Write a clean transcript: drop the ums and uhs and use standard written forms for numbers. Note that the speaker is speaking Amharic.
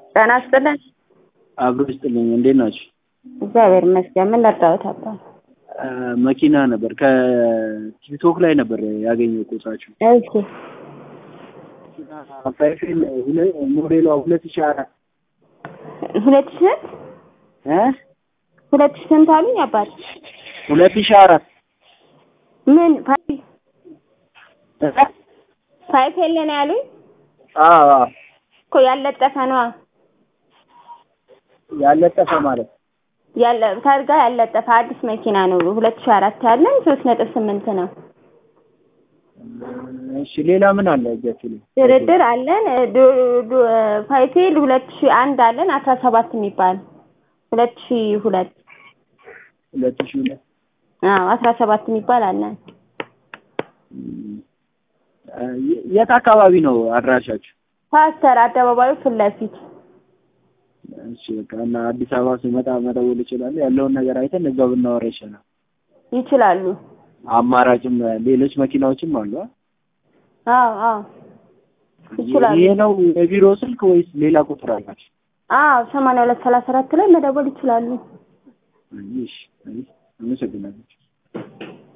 ጤና ይስጥልኝ። አብሮ ይስጥልኝ። እንዴት ናችሁ? እግዚአብሔር ይመስገን። ምን ላጣሁት አባ? መኪና ነበር ከቲክቶክ ላይ ነበር ያገኘው ቁጥራችሁ። እሺ ፋይፌል ሞዴሏ 2004 2000 2000 አሉኝ አባት 2004 ምን ፋይፌል ነው ያሉኝ? አዎ እኮ ያለጠፈ ነው። ያለጠፈ ማለት ያለ ታርጋ ያለጠፈ አዲስ መኪና ነው። 2004 ያለን 3.8 ነው። እሺ ሌላ ምን አለ እጃችሁ? ድርድር አለን። ፋይፌል 2001 አለን 17 የሚባል 2002 17 የሚባል አለን። የት አካባቢ ነው አድራሻችሁ? ፓስተር አደባባዩ ፊት ለፊት። እሺ በቃ እና አዲስ አበባ ሲመጣ መደወል ይችላል። ያለውን ነገር አይተን እዛው ብናወራ ይችላል። ይችላሉ። አማራጭም ሌሎች መኪናዎችም አሉ። አዎ ይችላሉ። ይሄ ነው የቢሮ ስልክ ወይስ ሌላ ቁጥር አላችሁ? 8234 ላይ መደወል ይችላሉ። እሺ አመሰግናለሁ።